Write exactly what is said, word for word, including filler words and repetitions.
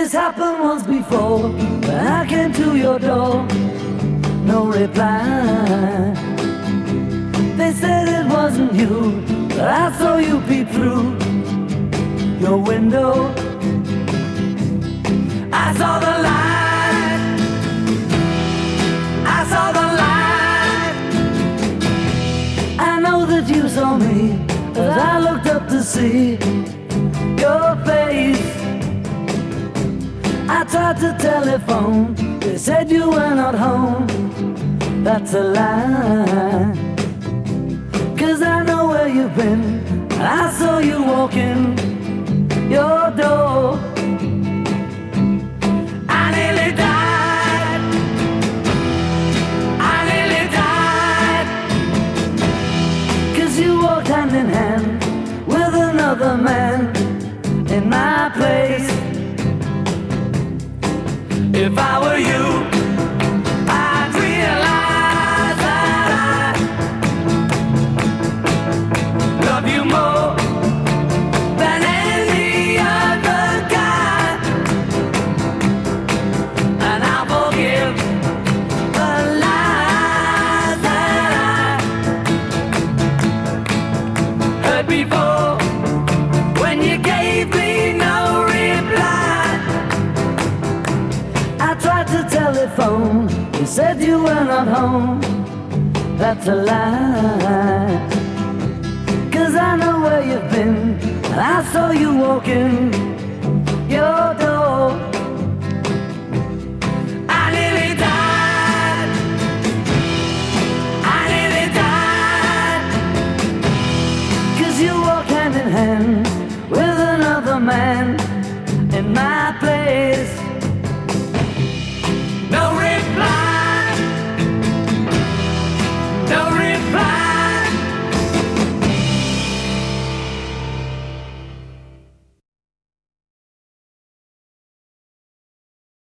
This happened once before, when I came to your door. No reply. They said it wasn't you, but I saw you peep through your window. I saw the light. I saw the light. I know that you saw me as I looked up to see your face. I tried to telephone, they said you were not home. That's a lie, 'cause I know where you've been. I saw you walking your door. I nearly died. I nearly died, 'cause you walked hand in hand with another man in my place. If I were you, I'd realize that I love you more than any other guy, and I'll forgive the lies that I heard before when you gave me no reply. I tried to telephone, you said you were not home. That's a lie, 'cause I know where you've been, and I saw you walking your door. I nearly died. I nearly died, 'cause you walk hand in hand with another man in my place.